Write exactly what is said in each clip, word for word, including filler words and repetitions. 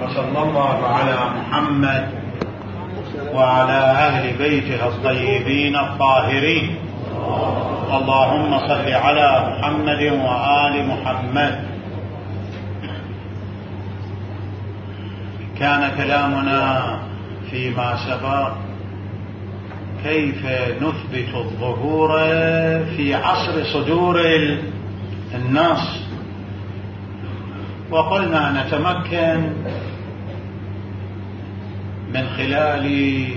وصلى الله على محمد وعلى أهل بيته الطيبين الطاهرين. اللهم صل على محمد وآل محمد. كان كلامنا فيما سبق كيف نثبت الظهور في عصر صدور النص، وقلنا نتمكن من خلال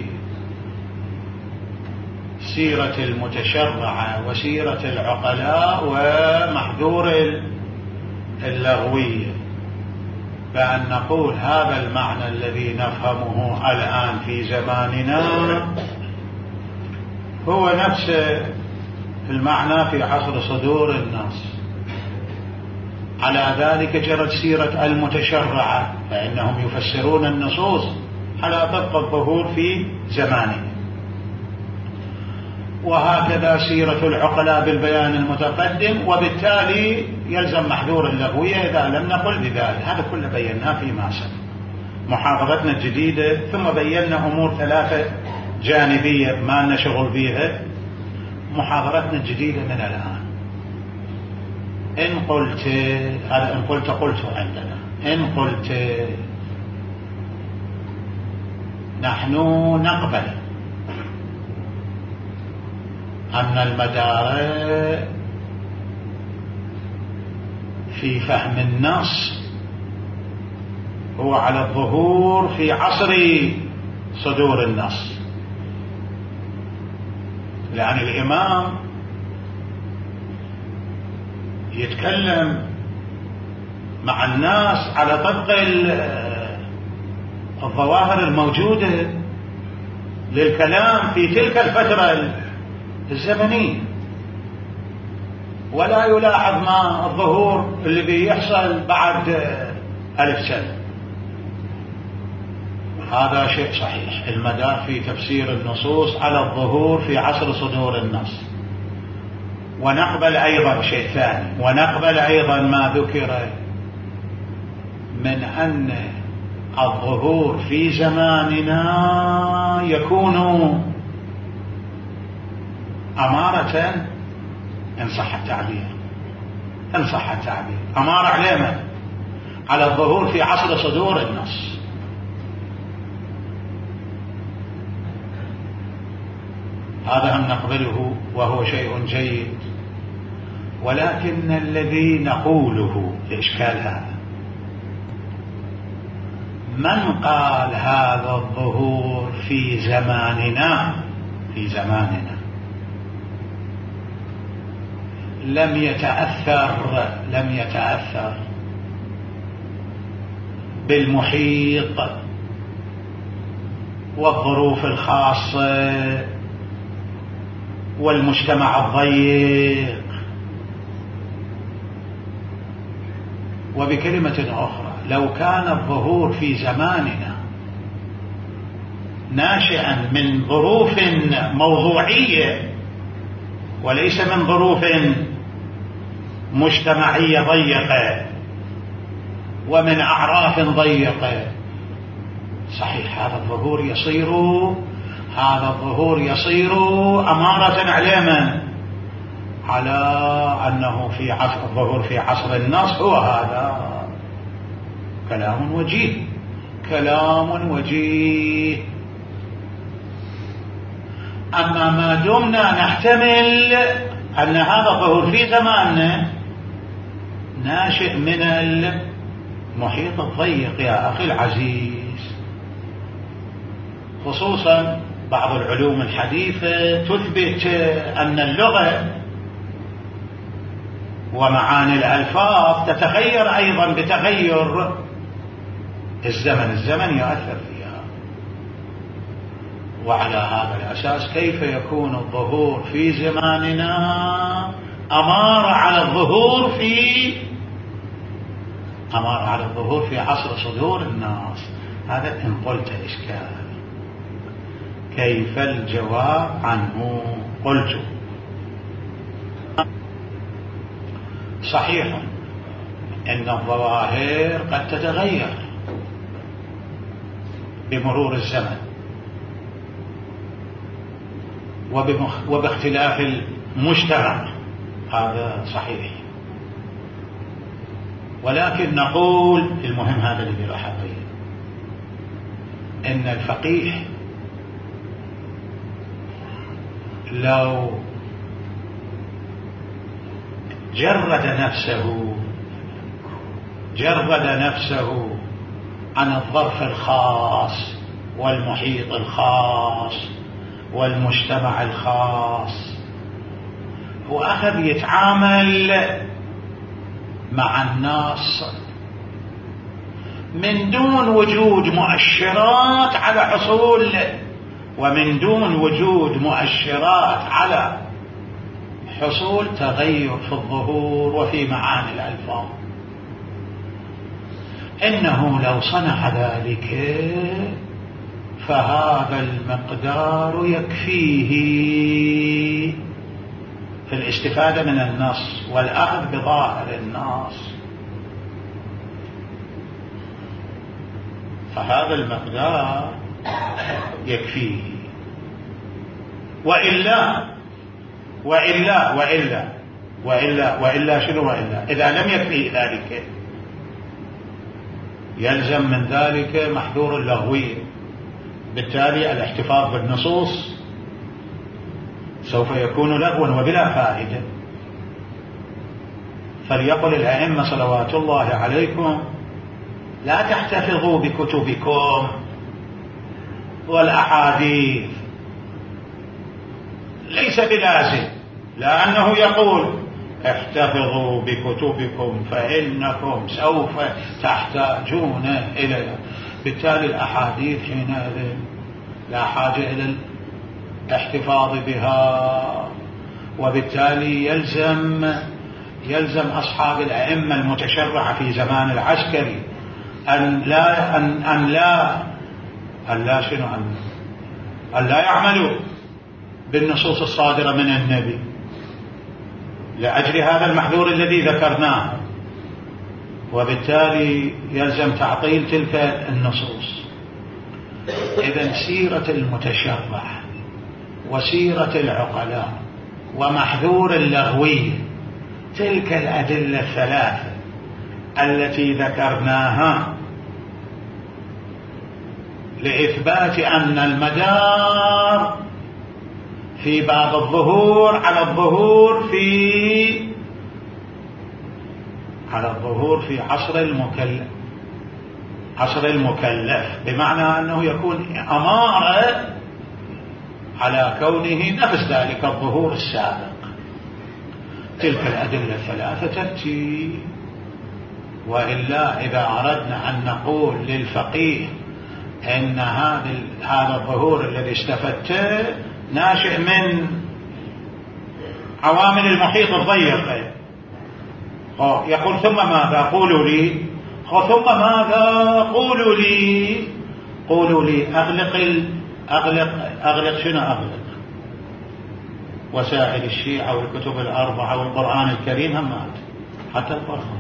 سيرة المتشرعة وسيرة العقلاء ومحذور اللغوية، بأن نقول هذا المعنى الذي نفهمه الآن في زماننا هو نفس المعنى في عصر صدور النص. على ذلك جرت سيرة المتشرعة، فإنهم يفسرون النصوص على طبق الظهور في زمانه، وهكذا سيرة العقلاء بالبيان المتقدم، وبالتالي يلزم محذور اللغوية إذا لم نقل بذلك. هذا كله بيناه فيما سبق محاضرتنا الجديدة، ثم بينا أمور ثلاثة جانبية ما نشغل بها. محاضرتنا الجديدة من الآن إن قلت هذا إن قلت قلت عندنا إن قلت نحن نقبل أن المدار في فهم النص هو على الظهور في عصر صدور النص، لأن الإمام يتكلم مع الناس على طبق الظواهر الموجودة للكلام في تلك الفترة الزمنية، ولا يلاحظ ما الظهور اللي بيحصل بعد ألف سنة. هذا شيء صحيح. المدار في تفسير النصوص على الظهور في عصر صدور النص. ونقبل أيضا شيء ثاني، ونقبل أيضا ما ذكر من أن الظهور في زماننا يكون أمارة، إن صح التعبير إن صح التعبير أمارة على من؟ على الظهور في عصر صدور النص. هذا هم نقبله وهو شيء جيد، ولكن الذي نقوله الإشكال هذا، من قال هذا الظهور في زماننا في زماننا لم يتأثر لم يتأثر بالمحيط والظروف الخاصة والمجتمع الضيق. وبكلمة أخرى، لو كان الظهور في زماننا ناشئا من ظروف موضوعية وليس من ظروف مجتمعية ضيقة ومن أعراف ضيقة، صحيح هذا الظهور يصير هذا الظهور يصير أمارة على من؟ على أنه في عصر الظهور في عصر النص هو هذا كلام وجيه كلام وجيه. أما ما دمنا نحتمل أن هذا الظهور في زماننا ناشئ من المحيط الضيق يا أخي العزيز، خصوصا بعض العلوم الحديثة تثبت أن اللغة ومعاني الألفاظ تتغير أيضا بتغير الزمن، الزمن يؤثر فيها. وعلى هذا الأساس كيف يكون الظهور في زماننا أمارة على الظهور في أمارة على الظهور في عصر صدور الناس؟ هذا إن قلت إشكال. كيف الجواب عنه؟ قلت صحيح أن الظواهر قد تتغير بمرور الزمن وباختلاف المجتمع، هذا صحيح. ولكن نقول المهم هذا الذي راح أبين، إن الفقيه لو جرد نفسه جرد نفسه عن الظرف الخاص والمحيط الخاص والمجتمع الخاص، وأخذ يتعامل مع الناس من دون وجود مؤشرات على حصول ومن دون وجود مؤشرات على حصول تغير في الظهور وفي معاني الألفاظ، إنه لو صنع ذلك فهذا المقدار يكفيه في الاستفادة من النص والأخذ بظاهر النص، فهذا المقدار يكفيه. وإلا وإلا وإلا وإلا وإلا شنو وإلا إذا لم يكفي ذلك يلزم من ذلك محذور اللغوي، بالتالي الاحتفاظ بالنصوص سوف يكون لغوا وبلا فائدة. فليقل الأئمة صلوات الله عليكم لا تحتفظوا بكتبكم والأحاديث، ليس بلازم، لأنه يقول احتفظوا بكتبكم فإنكم سوف تحتاجون إليها. بالتالي الأحاديث حينئذ لا حاجة إلى الاحتفاظ بها، وبالتالي يلزم يلزم أصحاب الأئمة المتشرعة في زمان العسكري أن لا أن, أن لا أن لا شنو أن, أن لا يعملوا بالنصوص الصادرة من النبي لأجل هذا المحذور الذي ذكرناه، وبالتالي يلزم تعطيل تلك النصوص. إذن سيرة المتشرع وسيرة العقلاء ومحذور اللغوي، تلك الأدلة الثلاثة التي ذكرناها لإثبات أن المدار في باب الظهور على الظهور في على الظهور في عصر المكلف عصر المكلف بمعنى أنه يكون أمارة على كونه نفس ذلك الظهور السابق. تلك الأدلة الثلاثة تأتي. وإلا إذا أردنا أن نقول للفقيه إن هذا الظهور الذي استفدته ناشئ من عوامل المحيط الضيق، يقول ثم ماذا قولوا لي ثم ماذا قولوا لي قولوا لي أغلق ال... أغلق أغلق شنو أغلق وسائل الشيعة والكتب الأربعة والقرآن الكريم همات حتى القرآن،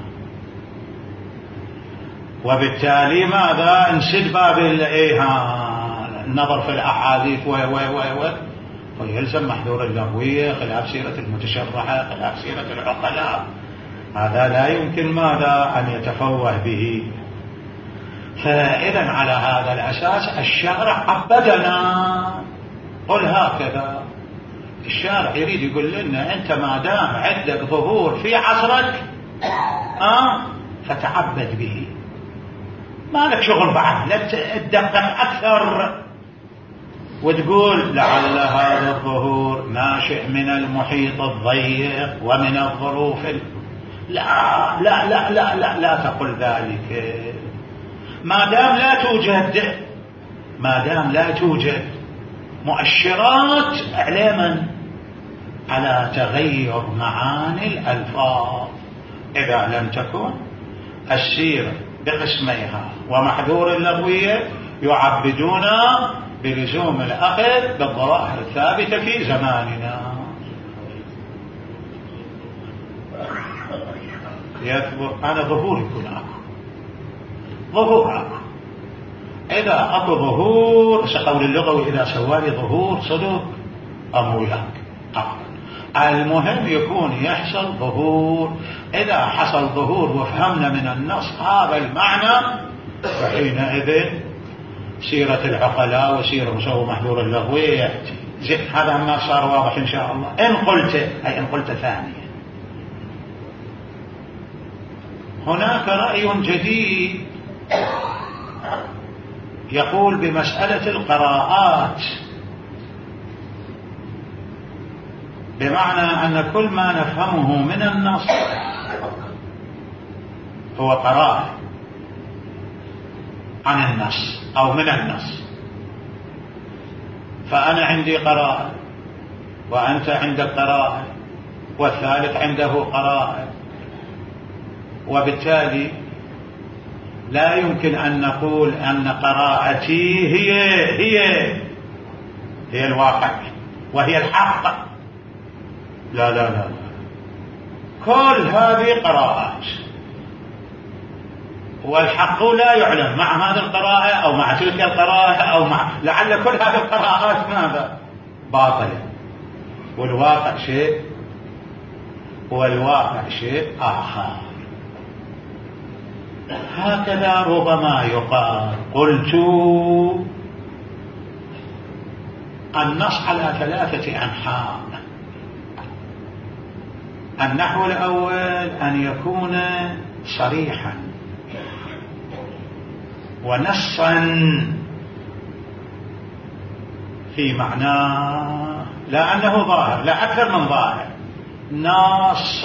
وبالتالي ماذا انسد باب النظر في الأحاديث و و و و ويلزم محذور اللغوية خلاف سيرة المتشرعة خلاف سيرة العقلاء. هذا لا يمكن ماذا أن يتفوه به. فإذا على هذا الأساس الشارع عبدنا. قل هكذا الشارع يريد يقول لنا أنت ما دام عندك ظهور في عصرك آه فتعبد به، ما لك شغل بعد، لا تدقق أكثر وتقول لعل هذا الظهور ناشئ من المحيط الضيق ومن الظروف ال... لا لا لا لا لا لا تقل ذلك. ما دام لا توجد ما دام لا توجد مؤشرات علما على تغير معاني الألفاظ، إذا لم تكن السيرة بقسميها ومحذور اللغوية يعبدون بلزوم الأخذ بالظواهر الثابتة في زماننا. يثبت أنا ظهور يكون أكو ظهور أكو إذا أكو ظهور قول اللغوي إذا سوالي ظهور صدق أمو لك المهم يكون يحصل ظهور. إذا حصل ظهور وفهمنا من النص هذا المعنى فحينئذ سيرة العقلاء وسيرة مسوى محذور اللغوي يأتي. هذا ما صار واضح إن شاء الله. إن قلت أي إن قلت ثانيا هناك رأي جديد يقول بمسألة القراءات، بمعنى أن كل ما نفهمه من النص هو قراءة عن النص أو من النص. فأنا عندي قراءة وأنت عندك قراءة والثالث عنده قراءة، وبالتالي لا يمكن أن نقول أن قراءتي هي هي هي الواقع وهي الحق. لا لا لا كل هذه قراءات والحق لا يعلم مع هذه القراءة أو مع تلك القراءة أو مع لعل كل هذه القراءات ماذا باطلة والواقع شيء والواقع شيء آخر. هكذا ربما يقال قلت النص على ثلاثة أنحاء. النحو الأول أن يكون صريحا ونصا في معناه، لا أنه ظاهر، لا أكثر من ظاهر، نص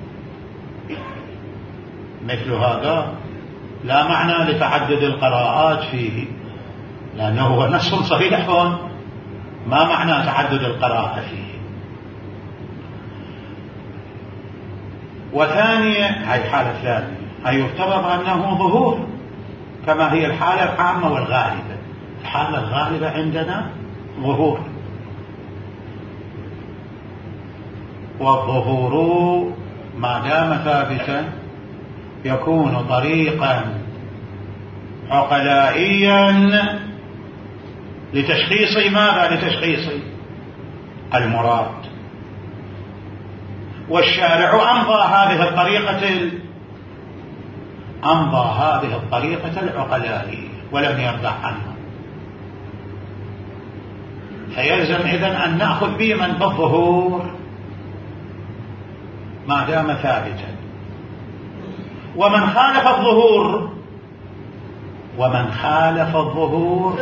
مثل هذا لا معنى لتعدد القراءات فيه، لأنه هو نص صريح ما معنى تعدد القراءة فيه. وثانيا هذه الحالة الثانية أن يفترض أنه ظهور كما هي الحالة العامة والغالبة. الحالة الغالبة عندنا ظهور، والظهور ما دام ثابتا يكون طريقا عقلائيا لتشخيص ماذا؟ لتشخيص المراد. والشارع أمضى هذه الطريقة أمضى هذه الطريقة العقلائية ولم يرضى عنها، فيلزم إذن أن نأخذ بمن بالظهور ما دام ثابتا. ومن خالف الظهور ومن خالف الظهور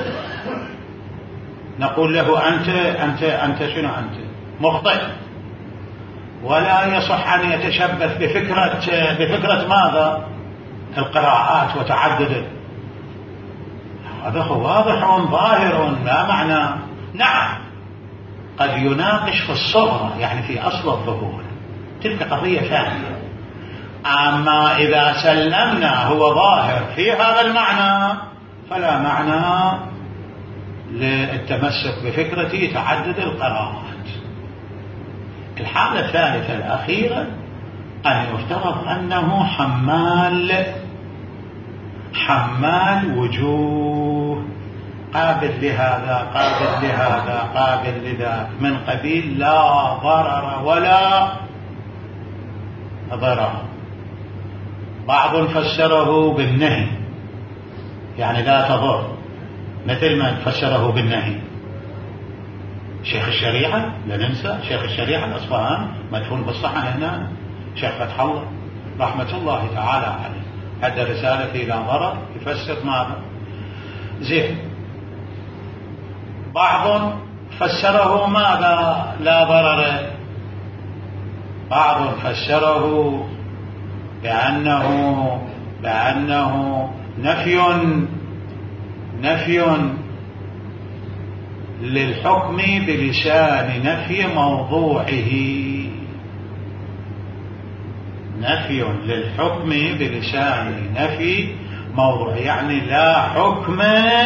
نقول له أنت أنت أنت شنو أنت مخطئ، ولا يصح أن يتشبث بفكرة بفكرة ماذا؟ القراءات وتعدد. هذا هو واضح ظاهر لا معنى. نعم قد يناقش في الصغرى يعني في أصل الظهور، تلك قضية ثانية. أما إذا سلمنا هو ظاهر في هذا المعنى فلا معنى للتمسك بفكرة تعدد القراءات. الحالة الثالثة الأخيرة أن يفترض أنه حمال حمال وجوه، قابل لهذا قابل لهذا قابل لذاك، من قبيل لا ضرر ولا ضرر. بعض فسره بالنهي يعني لا تضر، مثل ما فسره بالنهي شيخ الشريعة، لا ننسى شيخ الشريعة الأصفهاني مدفون بالصحن هنا، شيخ فتح الله رحمة الله تعالى عليه، هذا رسالة لا ضرر يفسر ماذا؟ زين. بعض فسره ماذا؟ لا ضرر. بعض فسره بأنه بأنه نفي نفي للحكم بلسان نفي موضوعه، نفي للحكم بلسان نفي موضوع، يعني لا حكم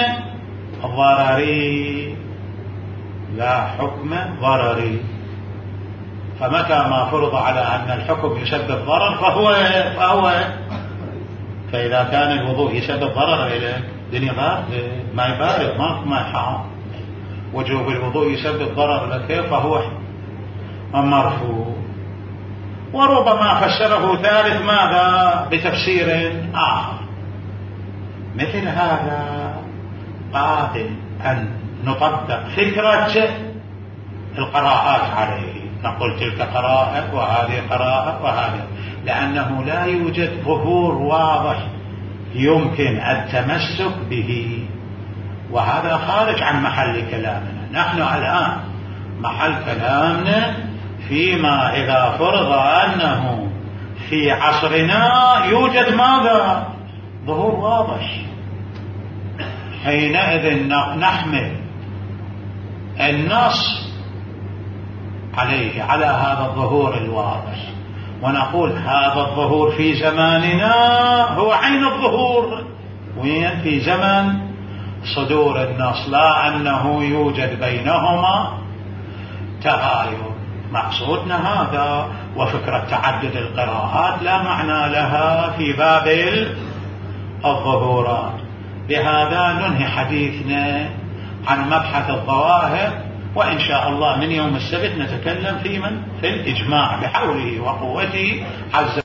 ضرري، لا حكم ضرري. فمتى ما فرض على أن الحكم يسبب ضرر فهو فهو فإذا كان الوضوء يسبب ضرر إليك، الدنيا باردة، ما يبارد، ما ما حار، وجوب الوضوء يسبب ضرر لك فهو مرفوع. وربما فسره ثالث ماذا؟ بتفسير آخر. مثل هذا قادر أن نطبق فكرة القراءات عليه، نقول تلك قراءة وهذه قراءة وهذه، لأنه لا يوجد ظهور واضح يمكن التمسك به، وهذا خارج عن محل كلامنا. نحن الآن محل كلامنا فيما إذا فرض أنه في عصرنا يوجد ماذا؟ ظهور واضح، حينئذ نحمل النص عليه على هذا الظهور الواضح، ونقول هذا الظهور في زماننا هو عين الظهور، وين؟ في زمن صدور النص، لا أنه يوجد بينهما تغاير. مقصودنا هذا، وفكرة تعدد القراءات لا معنى لها في باب الظهورات. بهذا ننهي حديثنا عن مبحث الظواهر، وإن شاء الله من يوم السبت نتكلم في من في الإجماع بحوله وقوته عز